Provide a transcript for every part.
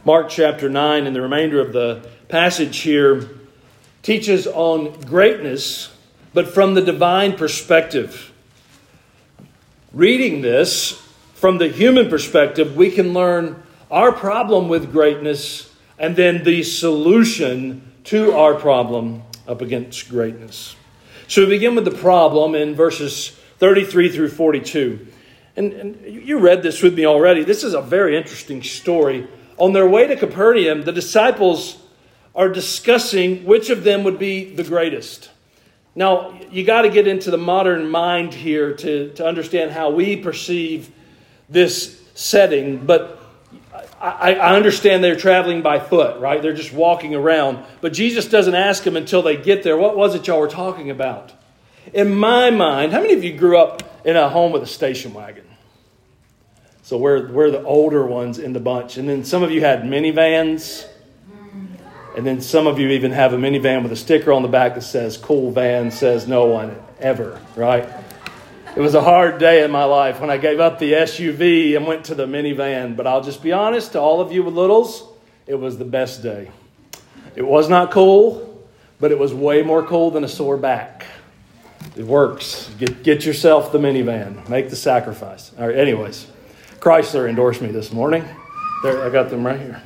Mark chapter 9 and the remainder of the passage here teaches on greatness, but from the divine perspective. Reading this from the human perspective, we can learn our problem with greatness and then the solution to our problem up against greatness. So we begin with the problem in verses 33 through 42. And you read this with me already. This is a very interesting story. On their way to Capernaum, the disciples are discussing which of them would be the greatest. Now, you got to get into the modern mind here to understand how we perceive this setting. But I understand they're traveling by foot, right? They're just walking around. But Jesus doesn't ask them until they get there, what was it y'all were talking about? In my mind, how many of you grew up in a home with a station wagon? So we're the older ones in the bunch. And then some of you had minivans. And then some of you even have a minivan with a sticker on the back that says, "Cool van, says no one ever," right? It was a hard day in my life when I gave up the SUV and went to the minivan. But I'll just be honest, to all of you with littles, it was the best day. It was not cool, but it was way more cool than a sore back. It works. Get yourself the minivan. Make the sacrifice. All right, anyways. Chrysler endorsed me this morning. There, I got them right here.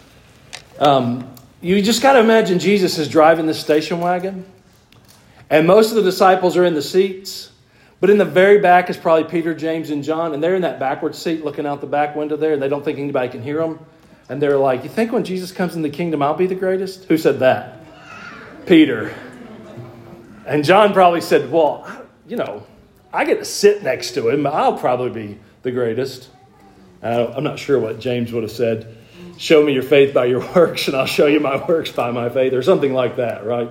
You just got to imagine Jesus is driving this station wagon. And most of the disciples are in the seats. But in the very back is probably Peter, James, and John. And they're in that backward seat looking out the back window there. And they don't think anybody can hear them. And they're like, "You think when Jesus comes in the kingdom, I'll be the greatest?" Who said that? Peter. And John probably said, "Well, I get to sit next to him. I'll probably be the greatest." I'm not sure what James would have said. "Show me your faith by your works, and I'll show you my works by my faith," or something like that, right?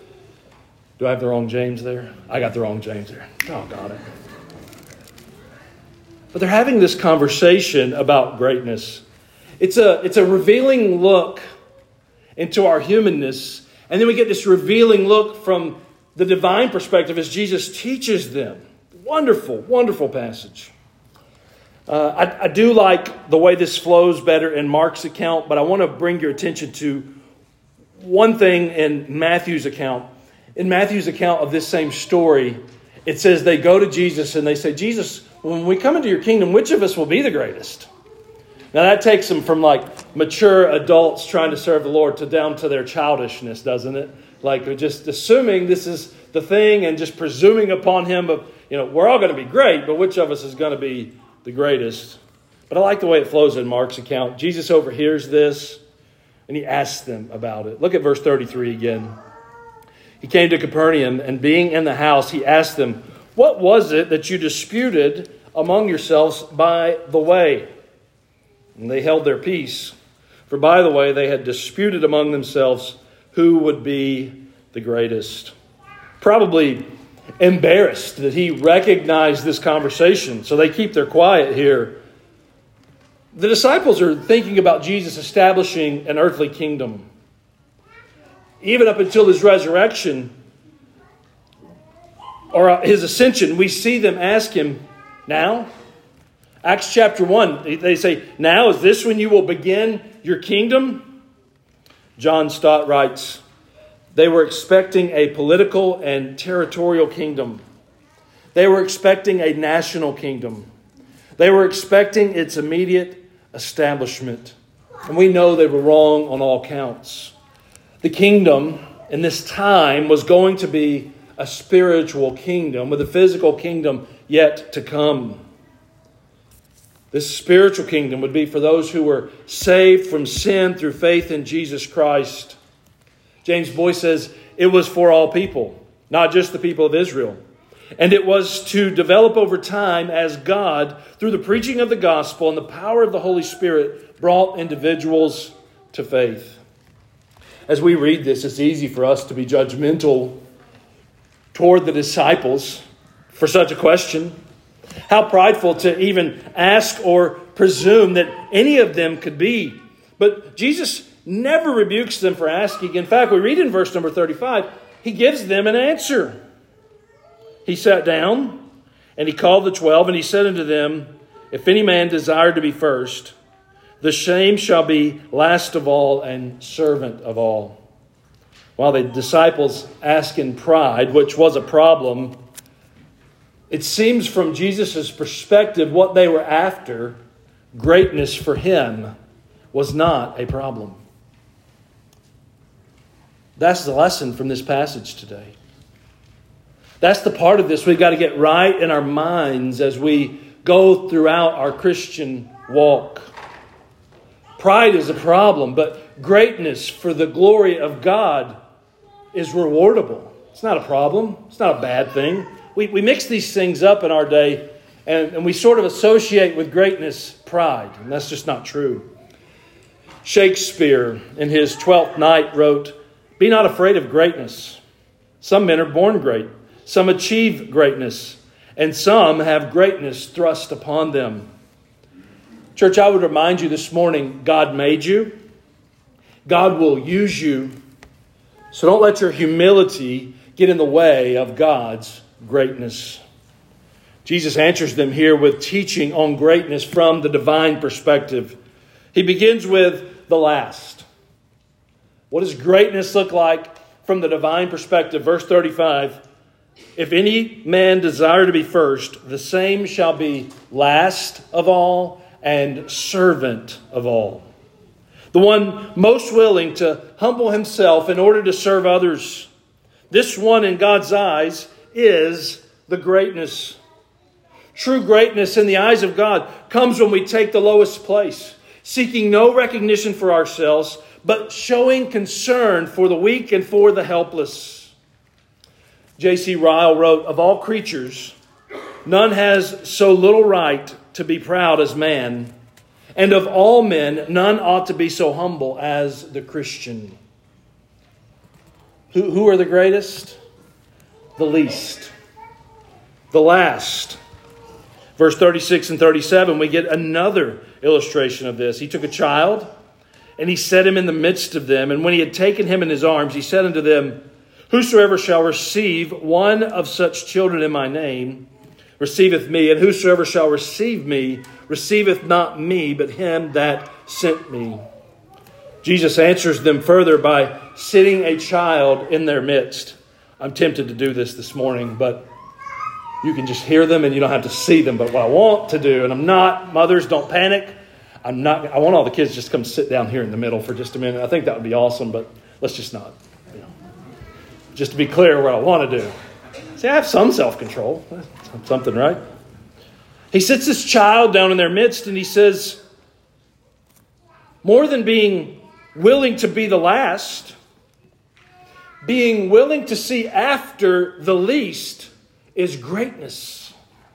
Do I have the wrong James there? I got the wrong James there. Oh, got it. But they're having this conversation about greatness. It's a revealing look into our humanness, and then we get this revealing look from the divine perspective as Jesus teaches them. Wonderful, wonderful passage. I do like the way this flows better in Mark's account, but I want to bring your attention to one thing in Matthew's account. In Matthew's account of this same story, it says they go to Jesus and they say, "Jesus, when we come into your kingdom, which of us will be the greatest?" Now that takes them from like mature adults trying to serve the Lord down to their childishness, doesn't it? Like they're just assuming this is the thing and just presuming upon him of, we're all going to be great, but which of us is going to be the greatest? But I like the way it flows in Mark's account. Jesus overhears this and he asks them about it. Look at verse 33 again. He came to Capernaum, and being in the house, he asked them, "What was it that you disputed among yourselves by the way?" And they held their peace. For by the way, they had disputed among themselves who would be the greatest. Probably embarrassed that he recognized this conversation, so they keep their quiet here. The disciples are thinking about Jesus establishing an earthly kingdom. Even up until his resurrection or his ascension, we see them ask him, "Now?" Acts chapter 1, they say, "Now is this when you will begin your kingdom?" John Stott writes, they were expecting a political and territorial kingdom. They were expecting a national kingdom. They were expecting its immediate establishment. And we know they were wrong on all counts. The kingdom in this time was going to be a spiritual kingdom with a physical kingdom yet to come. This spiritual kingdom would be for those who were saved from sin through faith in Jesus Christ. James Boyce says it was for all people, not just the people of Israel. And it was to develop over time as God, through the preaching of the gospel and the power of the Holy Spirit, brought individuals to faith. As we read this, it's easy for us to be judgmental toward the disciples for such a question. How prideful to even ask or presume that any of them could be. But Jesus never rebukes them for asking. In fact, we read in verse number 35, he gives them an answer. He sat down and he called the 12 and he said unto them, "If any man desire to be first, The same shall be last of all and servant of all. While the disciples ask in pride, which was a problem, it seems from Jesus' perspective what they were after, greatness for him, was not a problem. That's the lesson from this passage today. That's the part of this we've got to get right in our minds as we go throughout our Christian walk. Pride is a problem, but greatness for the glory of God is rewardable. It's not a problem. It's not a bad thing. We mix these things up in our day, and we sort of associate with greatness pride, and that's just not true. Shakespeare, in his Twelfth Night, wrote, "Be not afraid of greatness. Some men are born great. Some achieve greatness, and some have greatness thrust upon them." Church, I would remind you this morning, God made you. God will use you. So don't let your humility get in the way of God's greatness. Jesus answers them here with teaching on greatness from the divine perspective. He begins with the last. What does greatness look like from the divine perspective? Verse 35, "If any man desire to be first, the same shall be last of all and servant of all." The one most willing to humble himself in order to serve others. This one in God's eyes is the greatness. True greatness in the eyes of God comes when we take the lowest place, seeking no recognition for ourselves, but showing concern for the weak and for the helpless. J.C. Ryle wrote, "Of all creatures, none has so little right to be proud as man, and of all men, none ought to be so humble as the Christian." Who are the greatest? The least. The last. Verse 36 and 37, we get another illustration of this. "He took a child, and he set him in the midst of them. And when he had taken him in his arms, he said unto them, Whosoever shall receive one of such children in my name, receiveth me. And whosoever shall receive me, receiveth not me, but him that sent me." Jesus answers them further by sitting a child in their midst. I'm tempted to do this morning, but you can just hear them and you don't have to see them. But what I want to do, and I'm not, mothers, don't panic. I want all the kids to just come sit down here in the middle for just a minute. I think that would be awesome, but let's just not. Just to be clear what I want to do. See, I have some self-control. That's something, right? He sits this child down in their midst and he says, more than being willing to be the last, being willing to see after the least is greatness.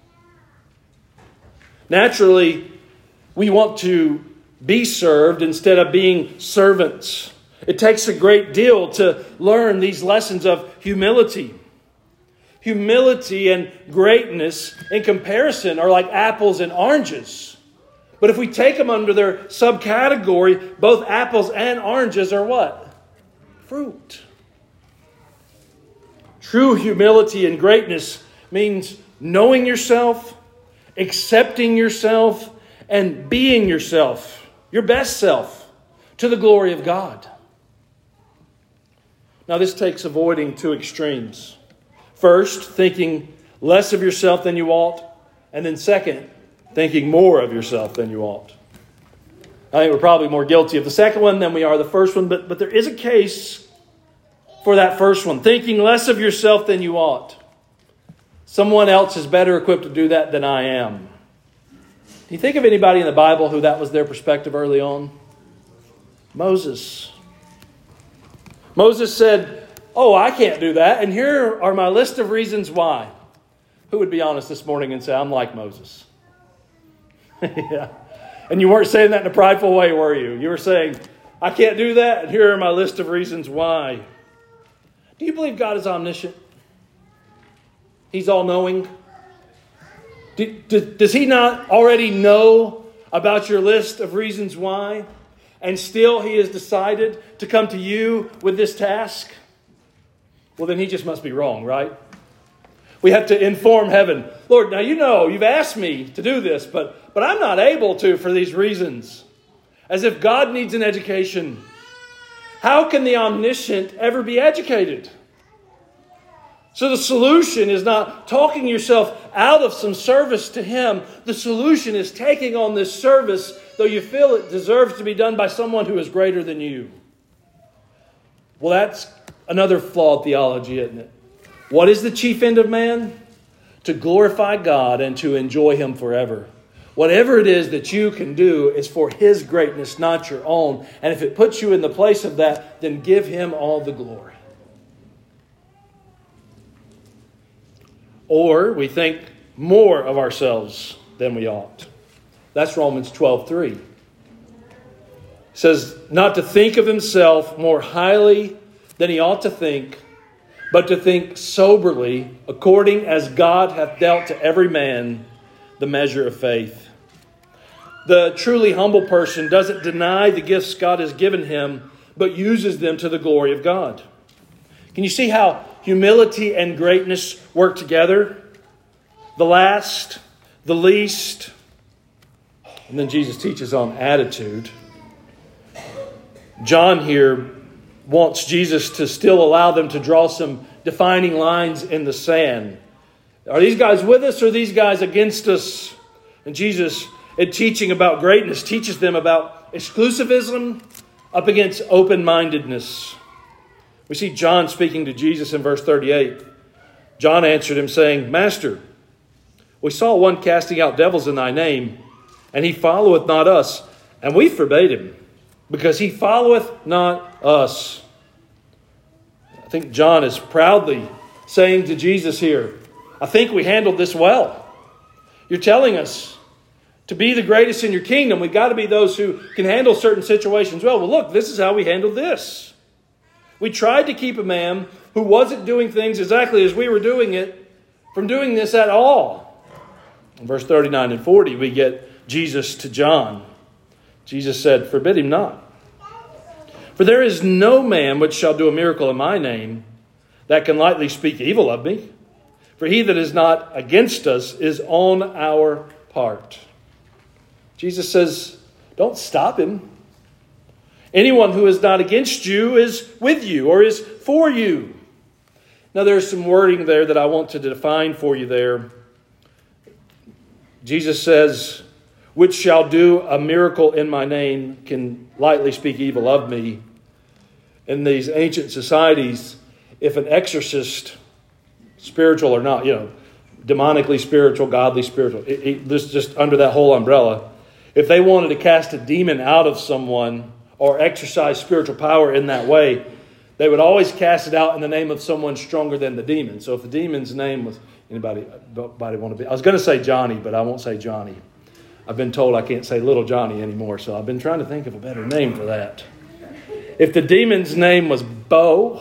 Naturally, we want to be served instead of being servants. It takes a great deal to learn these lessons of humility. Humility and greatness in comparison are like apples and oranges. But if we take them under their subcategory, both apples and oranges are what? Fruit. True humility and greatness means knowing yourself, accepting yourself, and being yourself, your best self, to the glory of God. Now, this takes avoiding two extremes. First, thinking less of yourself than you ought. And then second, thinking more of yourself than you ought. I think we're probably more guilty of the second one than we are the first one. But there is a case for that first one. Thinking less of yourself than you ought. Someone else is better equipped to do that than I am. Do you think of anybody in the Bible who that was their perspective early on? Moses. Moses said, I can't do that. And here are my list of reasons why. Who would be honest this morning and say, I'm like Moses? Yeah. And you weren't saying that in a prideful way, were you? You were saying, I can't do that. And here are my list of reasons why. Do you believe God is omniscient? He's all-knowing? Does he not already know about your list of reasons why? And still he has decided to come to you with this task? Well, then he just must be wrong, right? We have to inform heaven. Lord, now you know, you've asked me to do this, but I'm not able to for these reasons. As if God needs an education. How can the omniscient ever be educated? So the solution is not talking yourself out of some service to Him. The solution is taking on this service, though you feel it deserves to be done by someone who is greater than you. Well, that's another flawed theology, isn't it? What is the chief end of man? To glorify God and to enjoy Him forever. Whatever it is that you can do is for His greatness, not your own. And if it puts you in the place of that, then give Him all the glory. Or we think more of ourselves than we ought. That's Romans 12:3. It says, not to think of himself more highly than he ought to think, but to think soberly, according as God hath dealt to every man the measure of faith. The truly humble person doesn't deny the gifts God has given him, but uses them to the glory of God. Can you see how humility and greatness work together? The last, the least. And then Jesus teaches on attitude. John here wants Jesus to still allow them to draw some defining lines in the sand. Are these guys with us or are these guys against us? And Jesus, in teaching about greatness, teaches them about exclusivism up against open-mindedness. We see John speaking to Jesus in verse 38. John answered him saying, Master, we saw one casting out devils in thy name, and he followeth not us, and we forbade him, because he followeth not us. I think John is proudly saying to Jesus here, I think we handled this well. You're telling us to be the greatest in your kingdom, we've got to be those who can handle certain situations well. Well, look, this is how we handled this. We tried to keep a man who wasn't doing things exactly as we were doing it from doing this at all. In verse 39 and 40, we get Jesus to John. Jesus said, Forbid him not. For there is no man which shall do a miracle in my name that can lightly speak evil of me. For he that is not against us is on our part. Jesus says, don't stop him. Anyone who is not against you is with you or is for you. Now there's some wording there that I want to define for you there. Jesus says, which shall do a miracle in my name can lightly speak evil of me. In these ancient societies, if an exorcist, spiritual or not, demonically spiritual, godly spiritual, this just under that whole umbrella, if they wanted to cast a demon out of someone or exercise spiritual power in that way, they would always cast it out in the name of someone stronger than the demon. So if the demon's name was, anybody want to be? I was going to say Johnny, but I won't say Johnny. I've been told I can't say little Johnny anymore, so I've been trying to think of a better name for that. If the demon's name was Bo,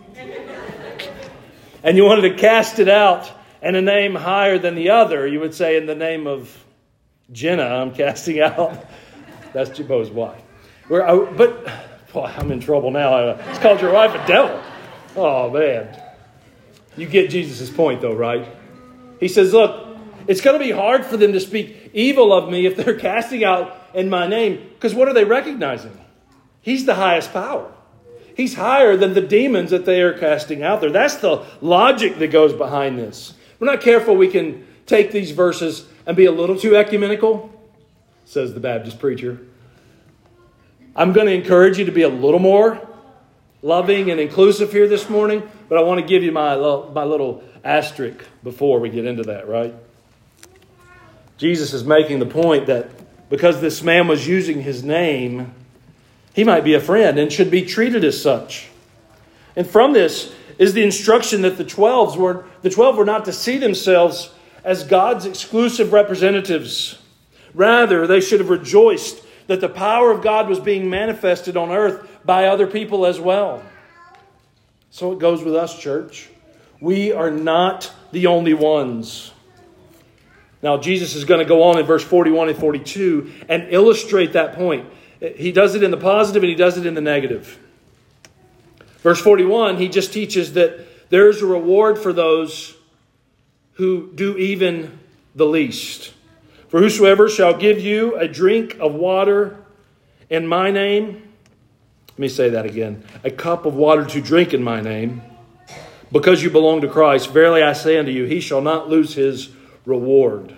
and you wanted to cast it out and a name higher than the other, you would say in the name of Jenna, I'm casting out. That's Bo's wife. I'm in trouble now. It's called your wife a devil. Oh, man. You get Jesus' point, though, right? He says, look, it's going to be hard for them to speak evil of me if they're casting out in my name. Because what are they recognizing? He's the highest power. He's higher than the demons that they are casting out there. That's the logic that goes behind this. If we're not careful, we can take these verses and be a little too ecumenical, says the Baptist preacher. I'm going to encourage you to be a little more loving and inclusive here this morning, but I want to give you my little asterisk before we get into that, right? Jesus is making the point that because this man was using his name, he might be a friend and should be treated as such. And from this is the instruction that the 12 were not to see themselves as God's exclusive representatives. Rather, they should have rejoiced that the power of God was being manifested on earth by other people as well. So it goes with us, church. We are not the only ones. Now, Jesus is going to go on in verse 41 and 42 and illustrate that point. He does it in the positive and he does it in the negative. Verse 41, he just teaches that there is a reward for those who do even the least. For whosoever shall give you a drink of water in my name, let me say that again, a cup of water to drink in my name, because you belong to Christ, verily I say unto you, he shall not lose his reward.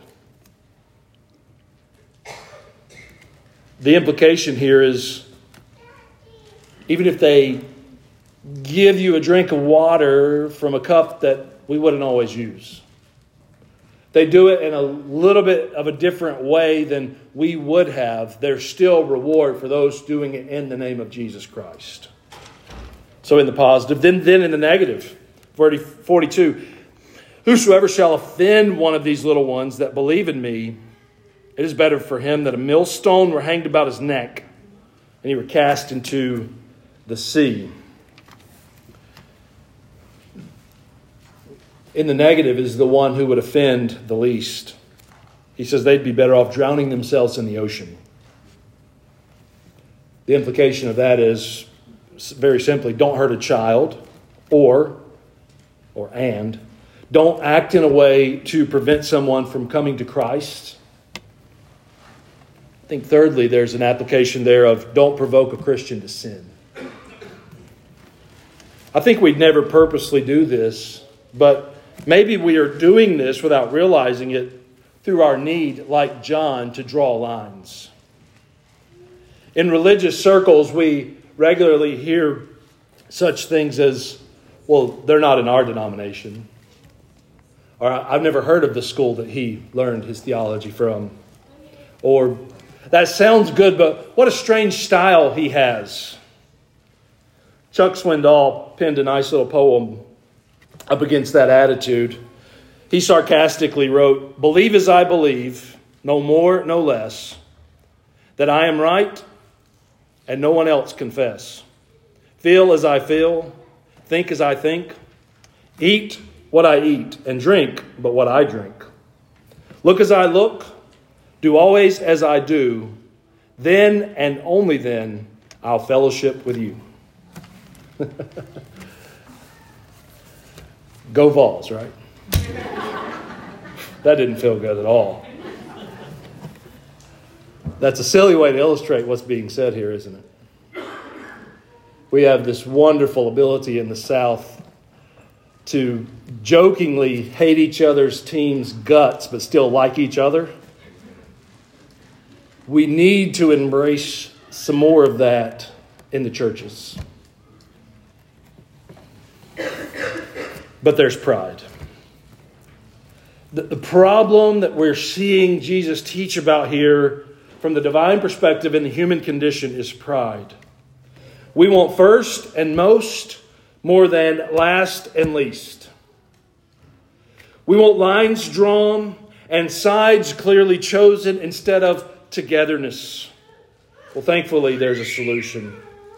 The implication here is, even if they give you a drink of water from a cup that we wouldn't always use, they do it in a little bit of a different way than we would have, there's still reward for those doing it in the name of Jesus Christ. So in the positive. Then in the negative, 42, whosoever shall offend one of these little ones that believe in me, it is better for him that a millstone were hanged about his neck and he were cast into the sea. In the negative is the one who would offend the least. He says they'd be better off drowning themselves in the ocean. The implication of that is, very simply, don't hurt a child, or don't act in a way to prevent someone from coming to Christ. I think thirdly, there's an application there of don't provoke a Christian to sin. I think we'd never purposely do this, but maybe we are doing this without realizing it through our need, like John, to draw lines. In religious circles, we regularly hear such things as, well, they're not in our denomination. Or I've never heard of the school that he learned his theology from. Or that sounds good, but what a strange style he has. Chuck Swindoll penned a nice little poem up against that attitude. He sarcastically wrote, "Believe as I believe, no more, no less, that I am right and no one else confess. Feel as I feel, think as I think, eat what I eat, and drink but what I drink. Look as I look, do always as I do, then and only then I'll fellowship with you." Go Vols, right? That didn't feel good at all. That's a silly way to illustrate what's being said here, isn't it? We have this wonderful ability in the South to jokingly hate each other's team's guts, but still like each other. We need to embrace some more of that in the churches. But there's pride. The problem that we're seeing Jesus teach about here from the divine perspective in the human condition is pride. We want first and most more than last and least. We want lines drawn and sides clearly chosen instead of togetherness. Well, thankfully, there's a solution.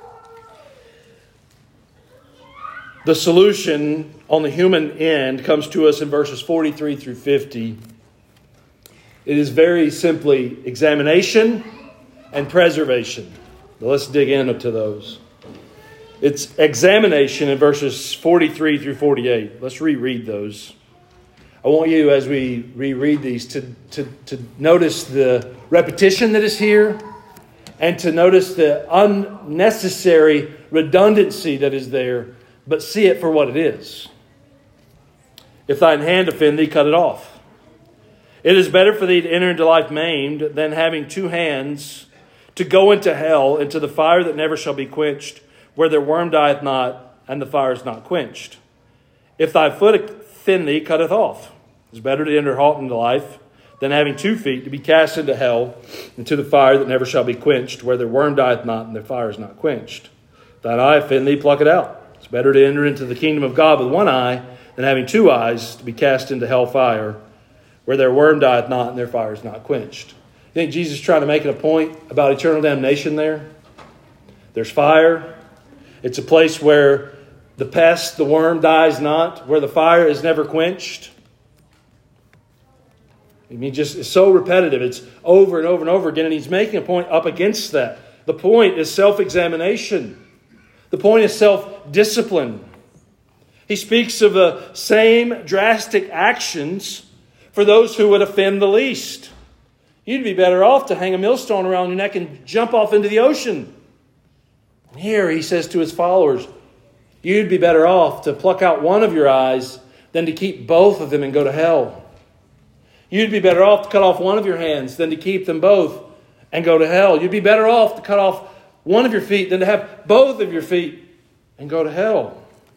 The solution on the human end comes to us in verses 43 through 50. It is very simply examination and preservation. Now let's dig into those. It's examination in verses 43 through 48. Let's reread those. I want you, as we reread these, to notice the repetition that is here and to notice the unnecessary redundancy that is there, but see it for what it is. If thine hand offend thee, cut it off. It is better for thee to enter into life maimed than having two hands to go into hell, into the fire that never shall be quenched, where their worm dieth not, and the fire is not quenched. If thy foot offend thee, cut it off. It is better to enter halt into life than having 2 feet to be cast into hell, into the fire that never shall be quenched, where their worm dieth not, and their fire is not quenched. If thine eye offend thee, pluck it out. It's better to enter into the kingdom of God with one eye than having 2 eyes to be cast into hell fire, where their worm dieth not and their fire is not quenched. You think Jesus is trying to make a point about eternal damnation there? There's fire. It's a place where the pest, the worm, dies not, where the fire is never quenched. I mean, just it's so repetitive. It's over and over and over again, and he's making a point up against that. The point is self-examination. The point is self-discipline. He speaks of the same drastic actions for those who would offend the least. You'd be better off to hang a millstone around your neck and jump off into the ocean. And here he says to his followers, you'd be better off to pluck out one of your eyes than to keep both of them and go to hell. You'd be better off to cut off one of your hands than to keep them both and go to hell. You'd be better off to cut off one of your feet than to have both of your feet and go to hell.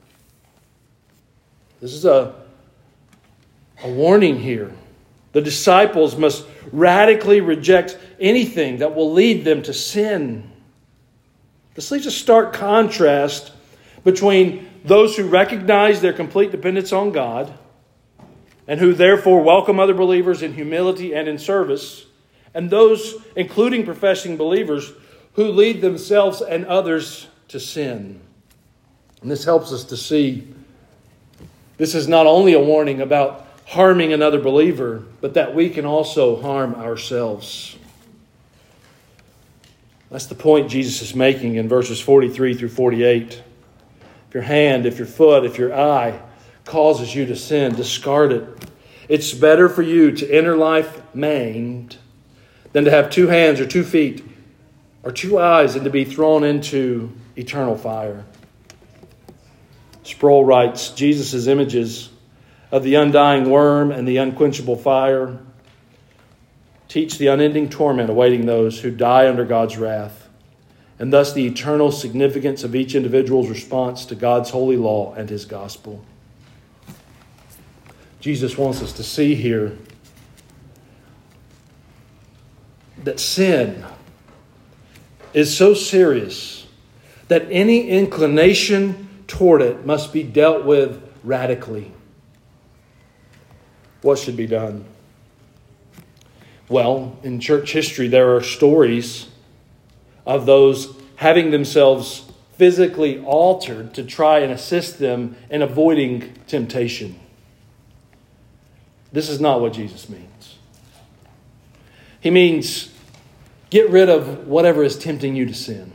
This is a warning here. The disciples must radically reject anything that will lead them to sin. This leaves a stark contrast between those who recognize their complete dependence on God and who therefore welcome other believers in humility and in service, and those, including professing believers, who lead themselves and others to sin. And this helps us to see this is not only a warning about harming another believer, but that we can also harm ourselves. That's the point Jesus is making in verses 43 through 48. If your hand, if your foot, if your eye causes you to sin, discard it. It's better for you to enter life maimed than to have 2 hands or 2 feet or 2 eyes and to be thrown into eternal fire. Sproul writes, Jesus' images of the undying worm and the unquenchable fire teach the unending torment awaiting those who die under God's wrath, and thus the eternal significance of each individual's response to God's holy law and his gospel. Jesus wants us to see here that sin is so serious that any inclination toward it must be dealt with radically. What should be done? Well, in church history, there are stories of those having themselves physically altered to try and assist them in avoiding temptation. This is not what Jesus means. He means get rid of whatever is tempting you to sin.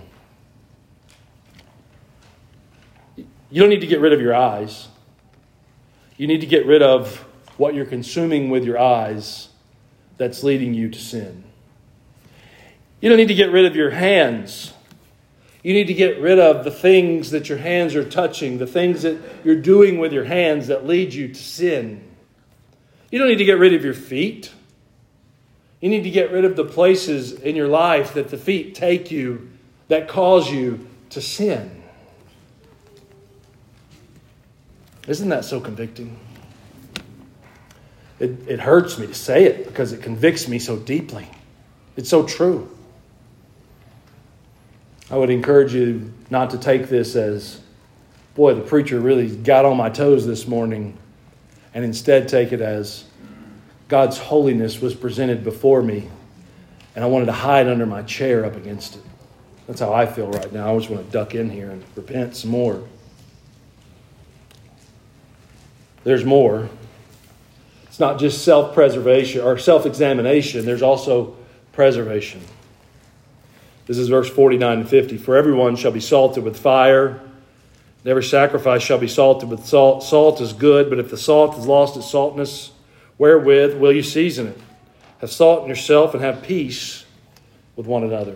You don't need to get rid of your eyes. You need to get rid of what you're consuming with your eyes that's leading you to sin. You don't need to get rid of your hands. You need to get rid of the things that your hands are touching, the things that you're doing with your hands that lead you to sin. You don't need to get rid of your feet. You need to get rid of the places in your life that the feet take you that cause you to sin. Isn't that so convicting? It hurts me to say it because it convicts me so deeply. It's so true. I would encourage you not to take this as, boy, the preacher really got on my toes this morning, and instead take it as God's holiness was presented before me, and I wanted to hide under my chair up against it. That's how I feel right now. I just want to duck in here and repent some more. There's more. It's not just self-preservation or self-examination. There's also preservation. This is verse 49 and 50. For everyone shall be salted with fire, and every sacrifice shall be salted with salt. Salt is good, but if the salt has lost its saltness, wherewith will you season it? Have salt in yourself and have peace with one another.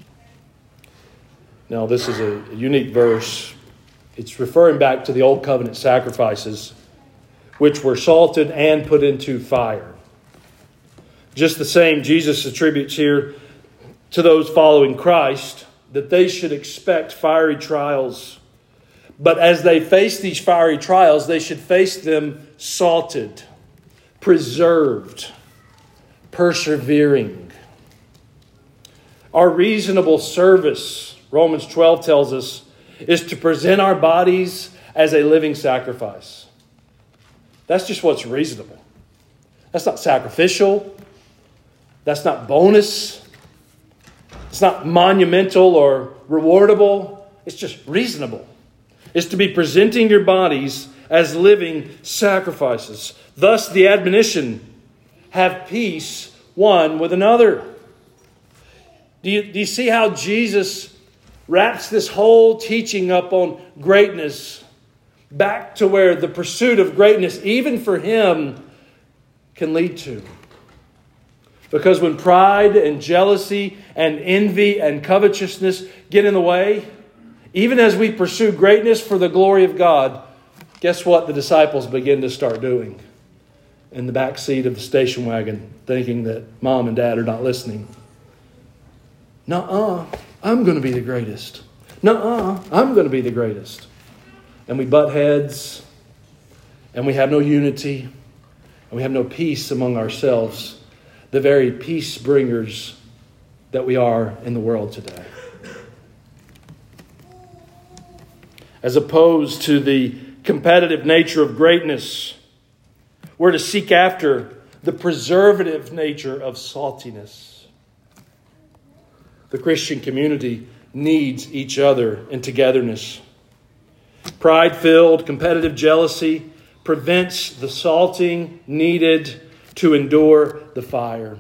Now, this is a unique verse. It's referring back to the Old Covenant sacrifices, which were salted and put into fire. Just the same, Jesus attributes here to those following Christ that they should expect fiery trials. But as they face these fiery trials, they should face them salted, preserved, persevering. Our reasonable service, Romans 12 tells us, is to present our bodies as a living sacrifice. That's just what's reasonable. That's not sacrificial. That's not bonus. It's not monumental or rewardable. It's just reasonable. It's to be presenting your bodies as living sacrifices. Thus the admonition, have peace one with another. Do you see how Jesus wraps this whole teaching up on greatness back to where the pursuit of greatness, even for him, can lead to? Because when pride and jealousy and envy and covetousness get in the way, even as we pursue greatness for the glory of God, guess what the disciples begin to start doing? In the back seat of the station wagon, thinking that mom and dad are not listening. Nuh-uh, I'm going to be the greatest. Nuh-uh, I'm going to be the greatest. And we butt heads, and we have no unity, and we have no peace among ourselves, the very peace bringers that we are in the world today. As opposed to the competitive nature of greatness, we're to seek after the preservative nature of saltiness. The Christian community needs each other in togetherness. Pride-filled, competitive jealousy prevents the salting needed to endure the fire.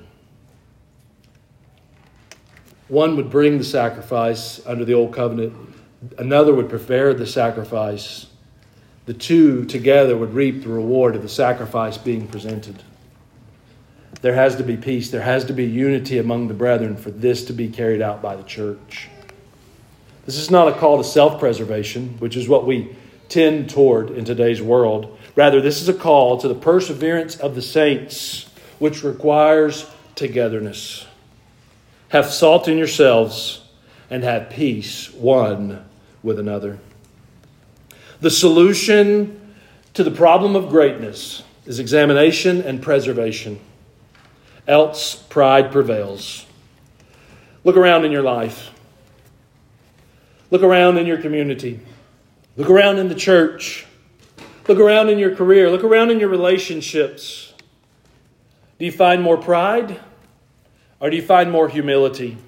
One would bring the sacrifice under the old covenant. Another would prepare the sacrifice. The two together would reap the reward of the sacrifice being presented. There has to be peace. There has to be unity among the brethren for this to be carried out by the church. This is not a call to self-preservation, which is what we tend toward in today's world. Rather, this is a call to the perseverance of the saints, which requires togetherness. Have salt in yourselves and have peace one with another. The solution to the problem of greatness is examination and preservation. Else pride prevails. Look around in your life. Look around in your community. Look around in the church. Look around in your career. Look around in your relationships. Do you find more pride? Or do you find more humility?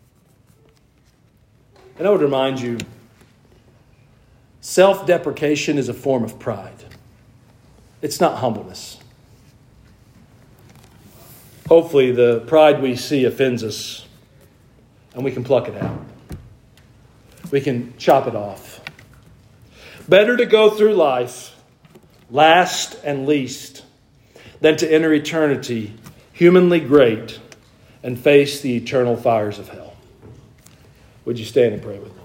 And I would remind you, self-deprecation is a form of pride. It's not humbleness. Hopefully the pride we see offends us and we can pluck it out. We can chop it off. Better to go through life last and least than to enter eternity humanly great and face the eternal fires of hell. Would you stand and pray with me?